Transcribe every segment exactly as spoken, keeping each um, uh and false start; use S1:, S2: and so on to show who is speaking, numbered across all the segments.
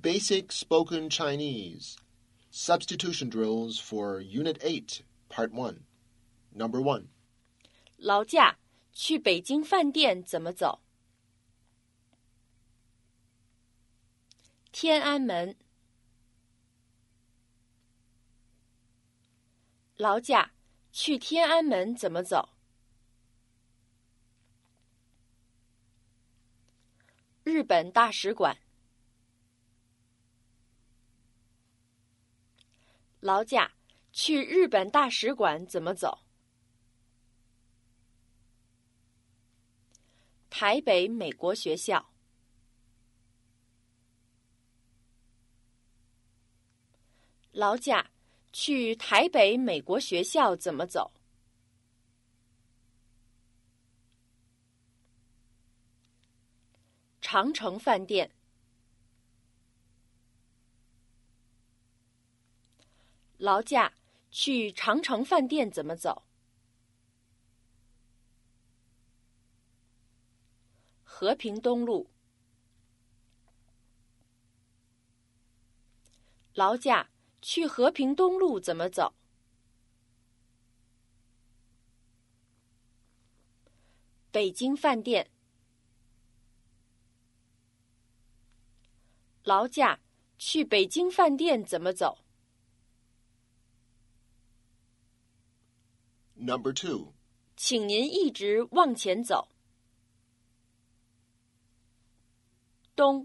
S1: Basic Spoken Chinese. Substitution drills for Unit eight, Part one. Number one.
S2: 劳驾，去北京饭店怎么走？天安门。劳驾，去天安门怎么走？日本大使馆。劳驾，去日本大使馆怎么走？台北美国学校。劳驾，去台北美国学校怎么走？长城饭店。劳驾，去长城饭店怎么走？和平东路。劳驾，去和平东路怎么走？北京饭店。劳驾，去北京饭店怎么走？
S1: Number two.
S2: 请您一直往前走。东。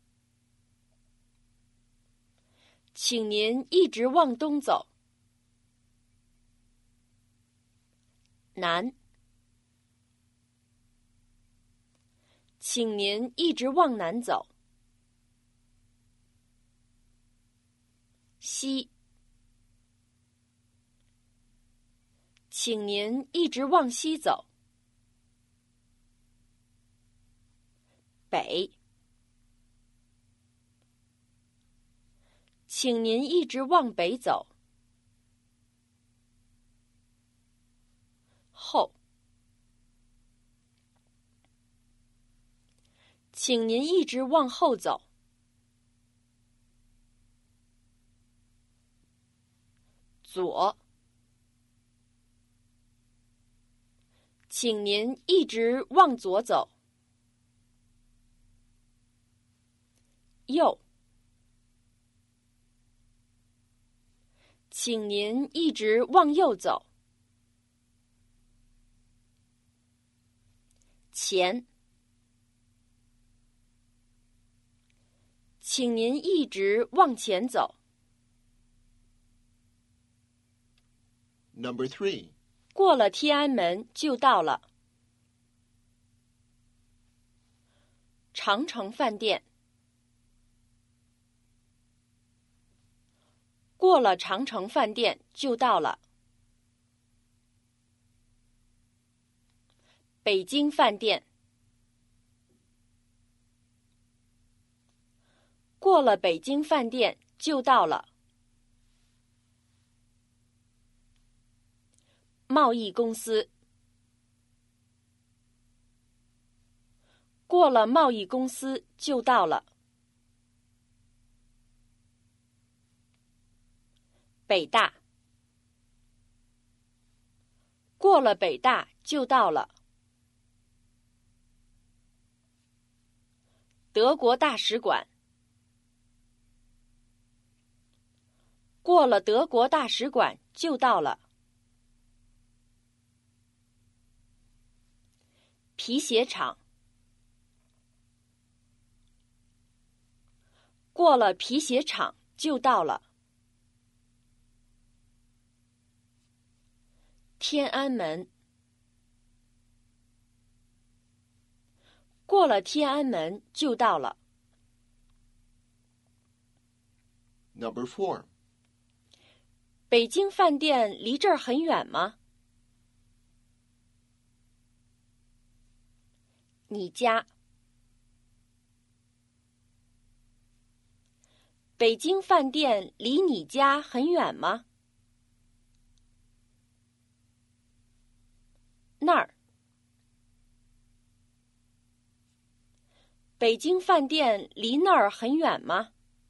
S2: 请您一直往东走。南。请您一直往南走。西。请您一直往西走。北。请您一直往北走。后。请您一直往后走。左。请您一直往左走。右。请您一直往右走。前。请您一直往前走。
S1: Number three.
S2: 过了天安门就到了。长城饭店。过了长城饭店就到了。北京饭店。过了北京饭店就到了。贸易公司。过了贸易公司就到了。北大。过了北大就到了。德国大使馆。过了德国大使馆就到了。皮鞋厂。过了皮鞋厂就到了。天安门。过了天安门就到了。
S1: Number four.
S2: 北京饭店离这儿很远吗？你家。北京饭店离你家很远吗？那儿。北京饭店离那儿很远吗？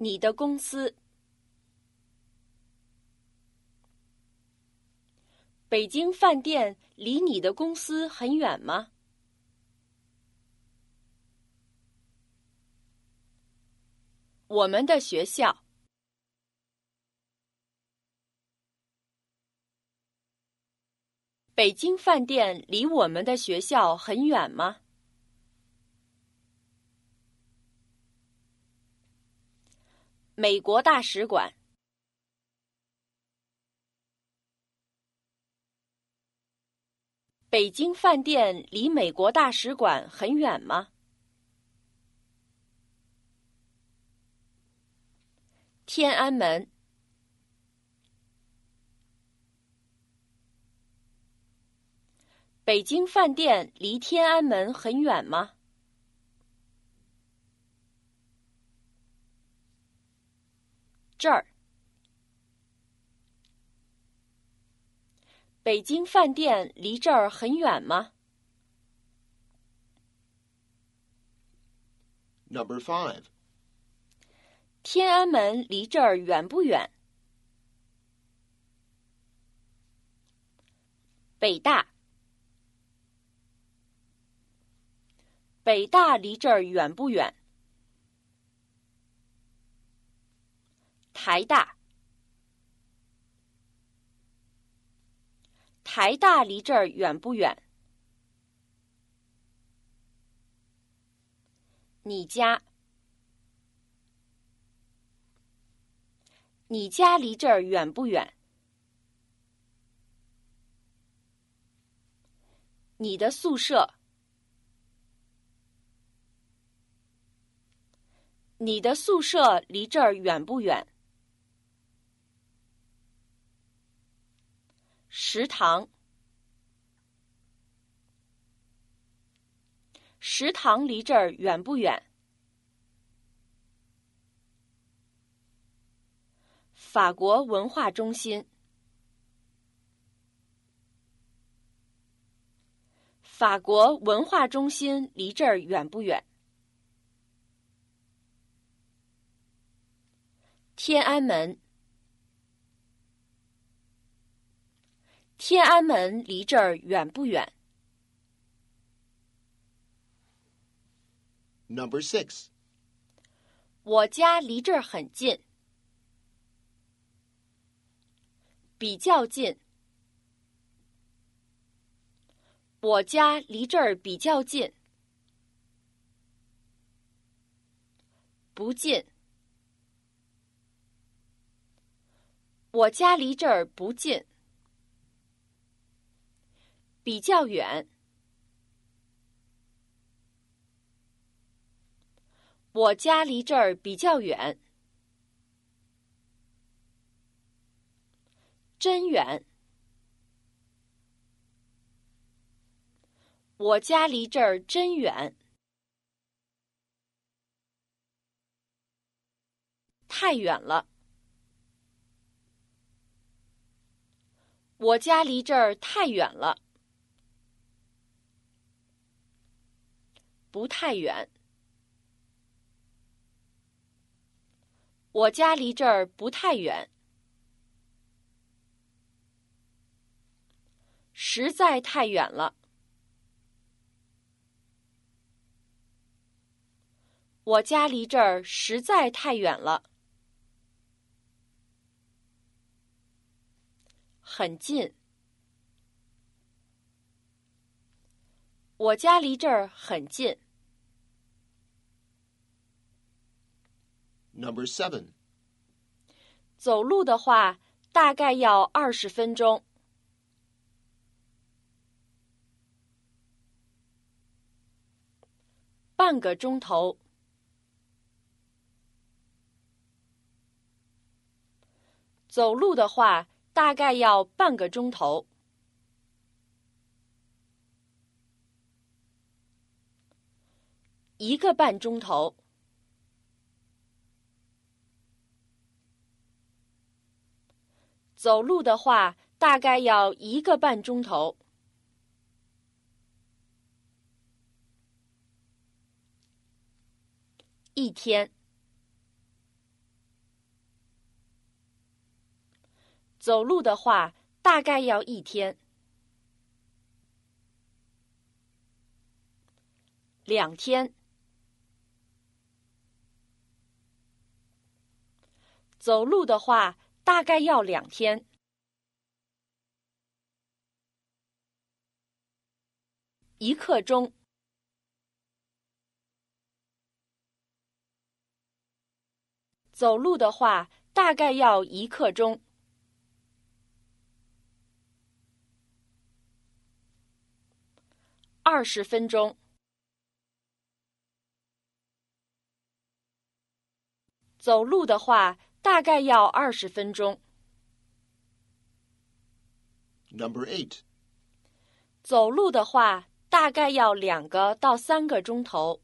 S2: 你的公司。北京饭店离你的公司很远吗？我们的学校。北京饭店离我们的学校很远吗？美国大使馆。北京饭店离美国大使馆很远吗？天安门。北京饭店离天安门很远吗？这儿。北京饭店离这儿很远吗？
S1: Number five.
S2: 天安门离这儿远不远？北大。北大离这儿远不远？台大。台大离这儿远不远？你家。你家离这儿远不远？你的宿舍。你的宿舍离这儿远不远？食堂。食堂离这儿远不远？法国文化中心。法国文化中心离这儿远不远？天安门。天安门离这儿远不远？
S1: Number six.
S2: 我家离这儿很近。比较近。我家离这儿比较近。不近。我家离这儿不近。比较远。我家离这儿比较远。真远。我家离这儿真远。太远了。我家离这儿太远了。不太远。我家离这儿不太远。实在太远了。我家离这儿实在太远了。很近。我家离这儿很近。
S1: Number seven.
S2: 走路的话，大概要二十分钟。半个钟头。走路的话，大概要半个钟头。一个半钟头。走路的话，大概要一个半钟头。一天。 走路的话，大概要一天。两天。走路的话，大概要两天。一刻钟。走路的话，大概要一刻钟。二十分钟。走路的话，大概要二十分钟。
S1: Number eight.
S2: 走路的话，大概要两个到三个钟头。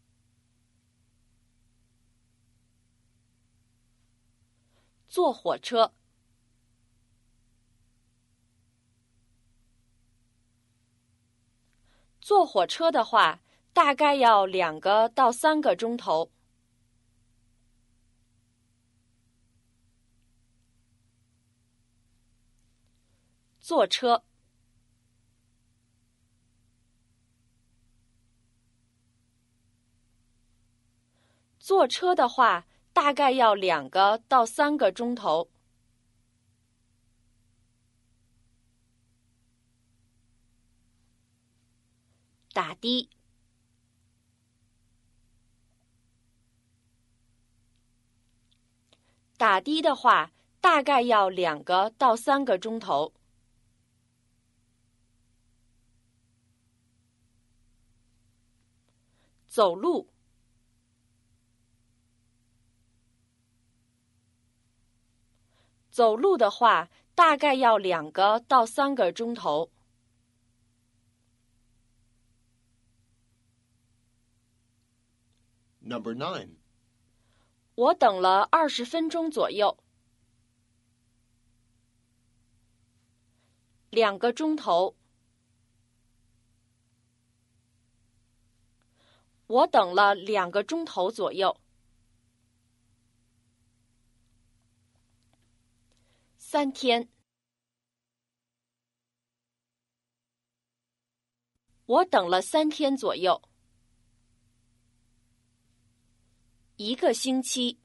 S2: 坐火车。坐火车的话，大概要两个到三个钟头。坐车。坐车的话，大概要两个到三个钟头。打的。打的的话，大概要两个到三个钟头。走路。走路的话，大概要两个到三个钟头。
S1: Number nine.
S2: 我等了二十分钟左右。两个钟头。我等了两个钟头左右。三天。我等了三天左右。一个星期。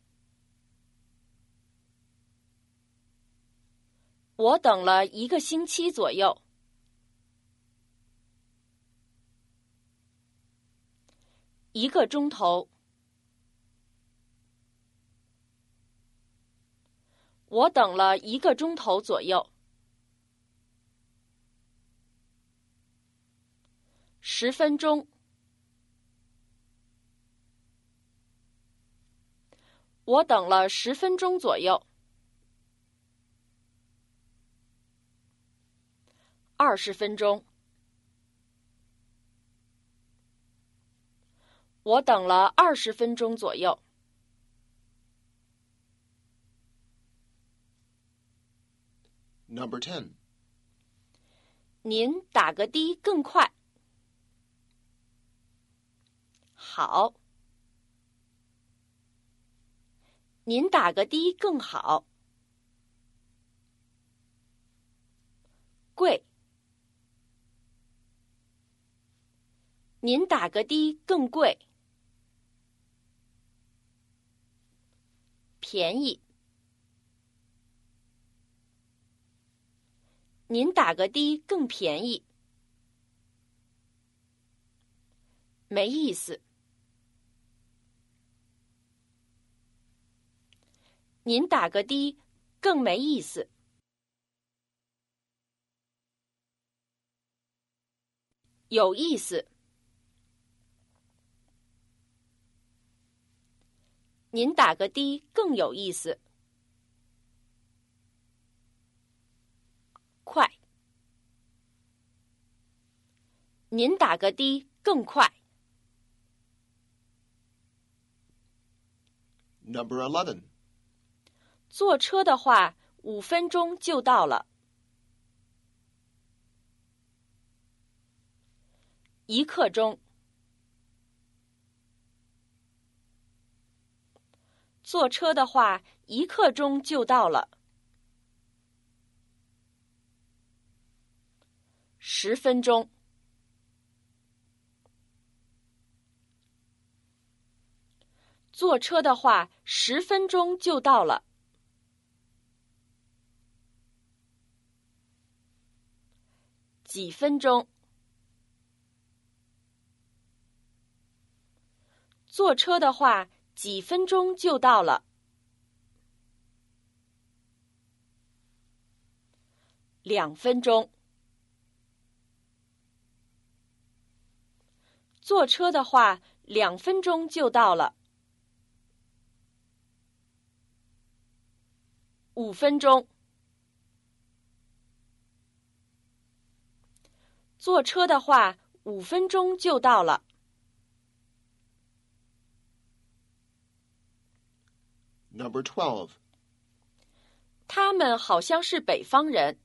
S2: 我等了一个星期左右。一个钟头。我等了一个钟头左右。十分钟。我等了十分钟左右。二十分钟。我等了二十分钟左右。
S1: Number ten.
S2: 您打个的更快。好。您打个的更好。贵。您打个的更贵。便宜。您打个的更便宜。没意思。您打个的更没意思。有意思。您打个的更有意思。快。您打个的更快。
S1: Number eleven.
S2: 坐车的话，五分钟就到了。一刻钟。坐车的话，一刻钟就到了。 十分钟。坐车的话，十分钟就到了。几分钟？坐车的话，几分钟就到了。两分钟。坐车的话，两分钟就到了。五分钟。坐车的话，五分钟就到了。
S1: Number twelve.
S2: 他们好像是北方人。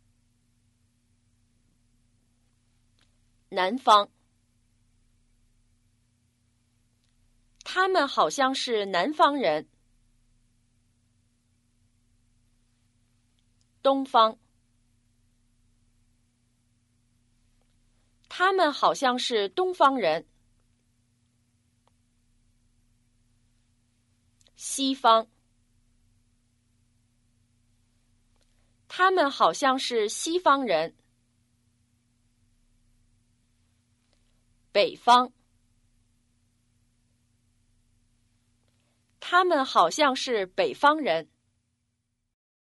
S2: 南方。他们好像是南方人。东方。他们好像是东方人。西方。他们好像是西方人。北方。他们好像是北方人。